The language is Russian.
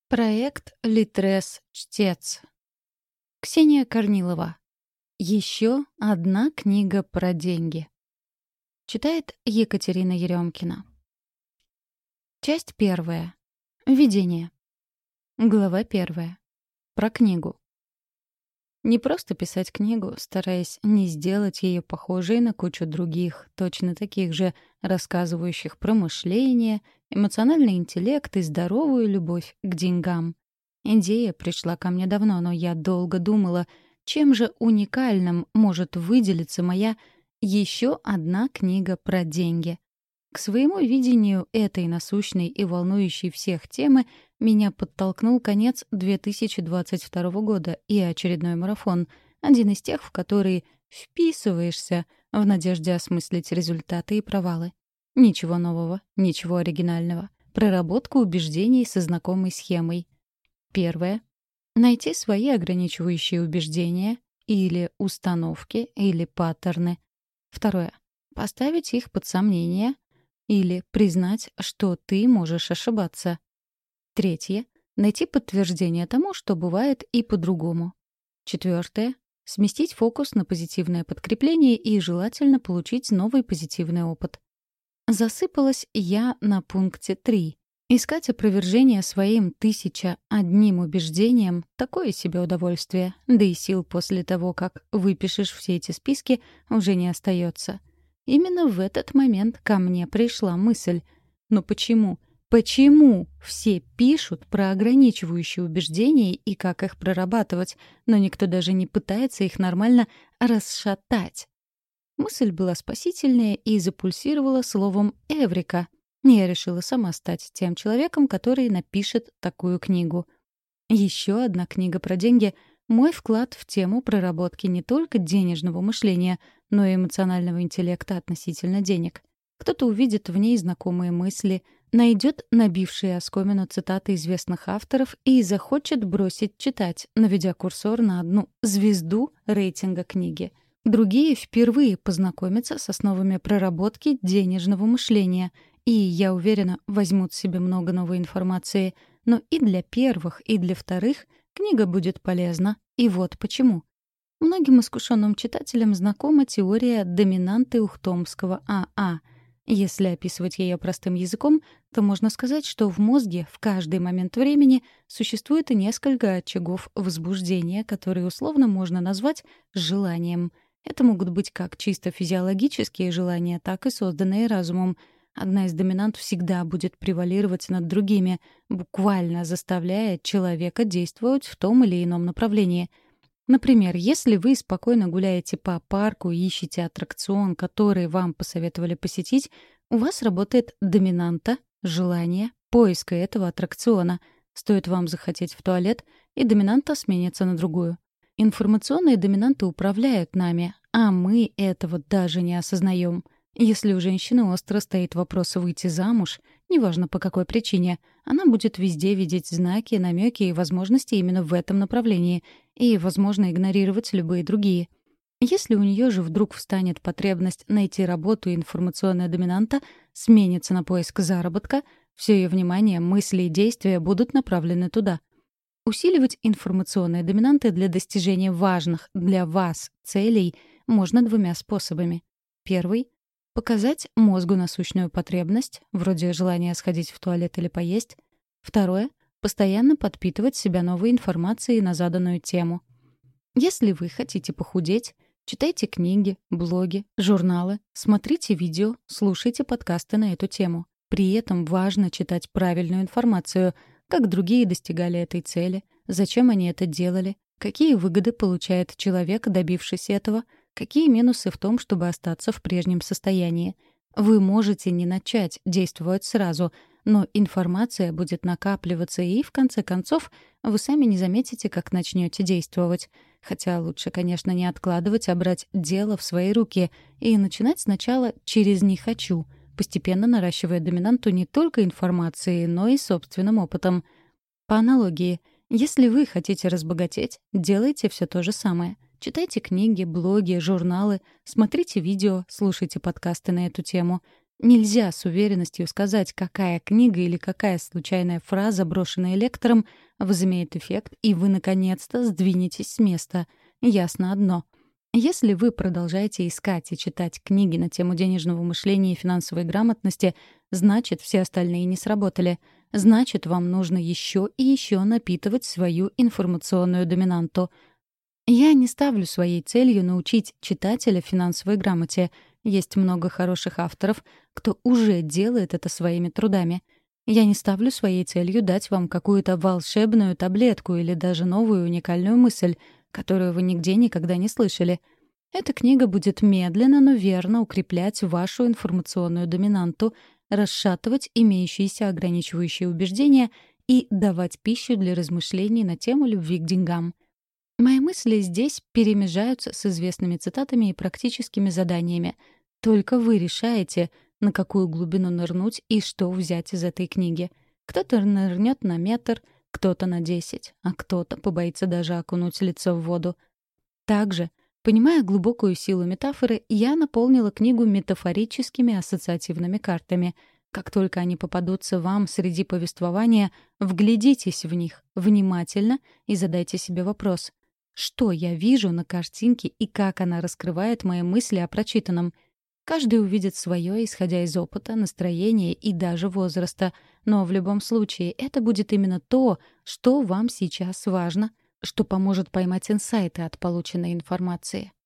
Проект «Литрес-чтец». Ксения Корнилова. Еще одна книга про деньги. Читает Екатерина Еремкина. Часть 1. Введение. Глава 1. Про книгу. Не просто писать книгу, стараясь не сделать ее похожей на кучу других, точно таких же, рассказывающих про мышление, эмоциональный интеллект и здоровую любовь к деньгам. Идея пришла ко мне давно, но я долго думала, чем же уникальным может выделиться моя еще одна книга про деньги. К своему видению этой насущной и волнующей всех темы меня подтолкнул конец 2022 года и очередной марафон, один из тех, в который вписываешься в надежде осмыслить результаты и провалы. Ничего нового, ничего оригинального. Проработка убеждений со знакомой схемой. Первое. Найти свои ограничивающие убеждения или установки, или паттерны. Второе. Поставить их под сомнение или признать, что ты можешь ошибаться. Третье. Найти подтверждение тому, что бывает и по-другому. Четвертое. Сместить фокус на позитивное подкрепление и желательно получить новый позитивный опыт. Засыпалась я на пункте 3. Искать опровержение своим 1001 убеждением — такое себе удовольствие, да и сил после того, как выпишешь все эти списки, уже не остается. Именно в этот момент ко мне пришла мысль. Но почему? Почему все пишут про ограничивающие убеждения и как их прорабатывать, но никто даже не пытается их нормально расшатать? Мысль была спасительная и запульсировала словом «эврика». Я решила сама стать тем человеком, который напишет такую книгу. Еще одна книга про деньги — мой вклад в тему проработки не только денежного мышления, но и эмоционального интеллекта относительно денег. Кто-то увидит в ней знакомые мысли, найдет набившие оскомину цитаты известных авторов и захочет бросить читать, наведя курсор на одну звезду рейтинга книги. Другие впервые познакомятся с основами проработки денежного мышления и, я уверена, возьмут себе много новой информации. Но и для первых, и для вторых книга будет полезна. И вот почему. Многим искушенным читателям знакома теория доминанты Ухтомского А.А. Если описывать ее простым языком, то можно сказать, что в мозге в каждый момент времени существует несколько очагов возбуждения, которые условно можно назвать желанием. Это могут быть как чисто физиологические желания, так и созданные разумом. Одна из доминант всегда будет превалировать над другими, буквально заставляя человека действовать в том или ином направлении. Например, если вы спокойно гуляете по парку и ищете аттракцион, который вам посоветовали посетить, у вас работает доминанта, желание, поиска этого аттракциона. Стоит вам захотеть в туалет, и доминанта сменится на другую. Информационные доминанты управляют нами, а мы этого даже не осознаем. Если у женщины остро стоит вопрос выйти замуж, неважно по какой причине, она будет везде видеть знаки, намеки и возможности именно в этом направлении и, возможно, игнорировать любые другие. Если у нее же вдруг встанет потребность найти работу, и информационная доминанта сменится на поиск заработка, все ее внимание, мысли и действия будут направлены туда. Усиливать информационные доминанты для достижения важных для вас целей можно двумя способами. Первый — показать мозгу насущную потребность, вроде желания сходить в туалет или поесть. Второе — постоянно подпитывать себя новой информацией на заданную тему. Если вы хотите похудеть, читайте книги, блоги, журналы, смотрите видео, слушайте подкасты на эту тему. При этом важно читать правильную информацию, как другие достигали этой цели, зачем они это делали, какие выгоды получает человек, добившись этого, какие минусы в том, чтобы остаться в прежнем состоянии. Вы можете не начать действовать сразу, но информация будет накапливаться, и, в конце концов, вы сами не заметите, как начнете действовать. Хотя лучше, конечно, не откладывать, а брать дело в свои руки и начинать сначала через «не хочу», постепенно наращивая доминанту не только информацией, но и собственным опытом. По аналогии, если вы хотите разбогатеть, делайте все то же самое. Читайте книги, блоги, журналы, смотрите видео, слушайте подкасты на эту тему. Нельзя с уверенностью сказать, какая книга или какая случайная фраза, брошенная лектором, возымеет эффект, и вы, наконец-то, сдвинетесь с места. Ясно одно. Если вы продолжаете искать и читать книги на тему денежного мышления и финансовой грамотности, значит, все остальные не сработали. Значит, вам нужно еще и еще напитывать свою информационную доминанту. Я не ставлю своей целью научить читателя финансовой грамоте. Есть много хороших авторов, кто уже делает это своими трудами. Я не ставлю своей целью дать вам какую-то волшебную таблетку или даже новую уникальную мысль, которую вы нигде никогда не слышали. Эта книга будет медленно, но верно укреплять вашу информационную доминанту, расшатывать имеющиеся ограничивающие убеждения и давать пищу для размышлений на тему любви к деньгам. Мои мысли здесь перемежаются с известными цитатами и практическими заданиями. Только вы решаете, на какую глубину нырнуть и что взять из этой книги. Кто-то нырнет на метр, кто-то на 10, а кто-то побоится даже окунуть лицо в воду. Также, понимая глубокую силу метафоры, я наполнила книгу метафорическими ассоциативными картами. Как только они попадутся вам среди повествования, вглядитесь в них внимательно и задайте себе вопрос: что я вижу на картинке и как она раскрывает мои мысли о прочитанном? Каждый увидит свое, исходя из опыта, настроения и даже возраста. Но в любом случае это будет именно то, что вам сейчас важно, что поможет поймать инсайты от полученной информации.